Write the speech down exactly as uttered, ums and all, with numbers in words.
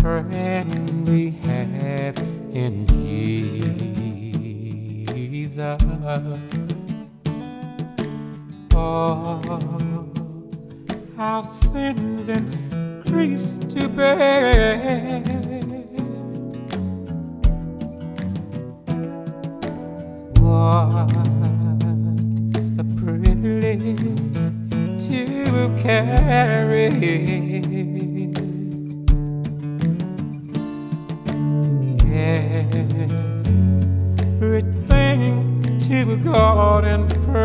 friend we have in Jesus. All our sins and griefs to bear. What a privilege to carry everything to God and pray.